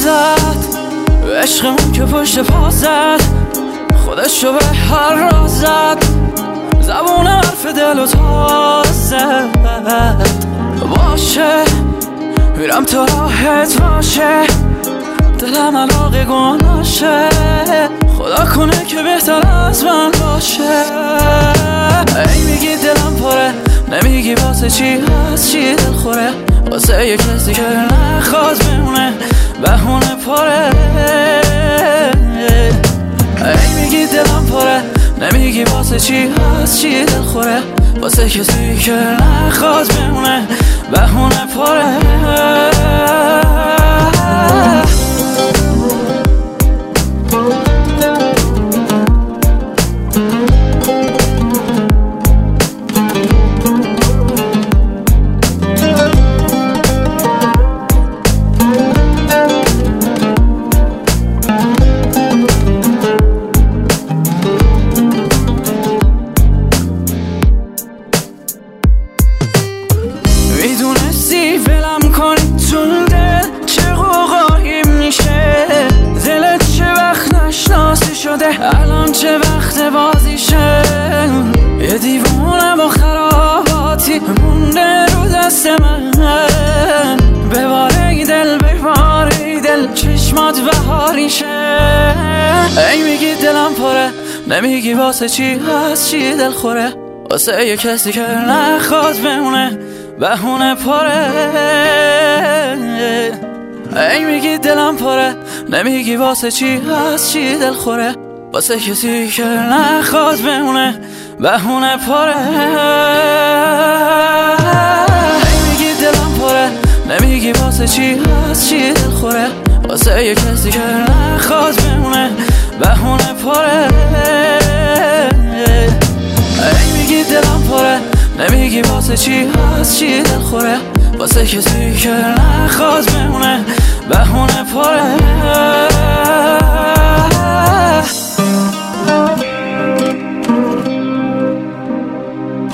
زد عشقمون که پشت پا زد خودشو به هر راز زد زبون حرف دل و تازه باشه میرم تا راحت باشه دلم علاقه گناشه خدا کنه که بهتر از من باشه ای میگی دلم پره نمیگی واسه چی هست چی دل خوره واسه یه کسی که نخواست بمونه بهونه پره ای میگی دلم پره نمیگی واسه چی هست چی دل خوره واسه کسی که نخواست بمونه بهونه پره میدونستی ولم کنی تو دل چه قوقایی میشه دلت چه وقت نشناسی شده الان چه وقت بازیشه یه دیوونه با خراباتی مونده رو دست من بباره دل بباره دل چشمات بهاریشه ای میگی دلم پره نمیگی واسه چی هست چی دل خوره واسه یه کسی که نخواست بمونه بهونه پره ای میگی دلم پره نمیگی واسه چی هست چی دل خوره واسه کسی که نخواست بمونه بهونه پره ای میگی دلم پره نمیگی واسه چی هست چی دل خوره واسه یه کسی که نخواست بمونه بهونه پره ای میگی دلم پره نمیگی واسه چی هست چی دل خوره واسه کسی که نخواست بمونه بهونه پره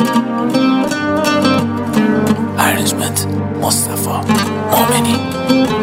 ارنجمنت مصطفی مومنی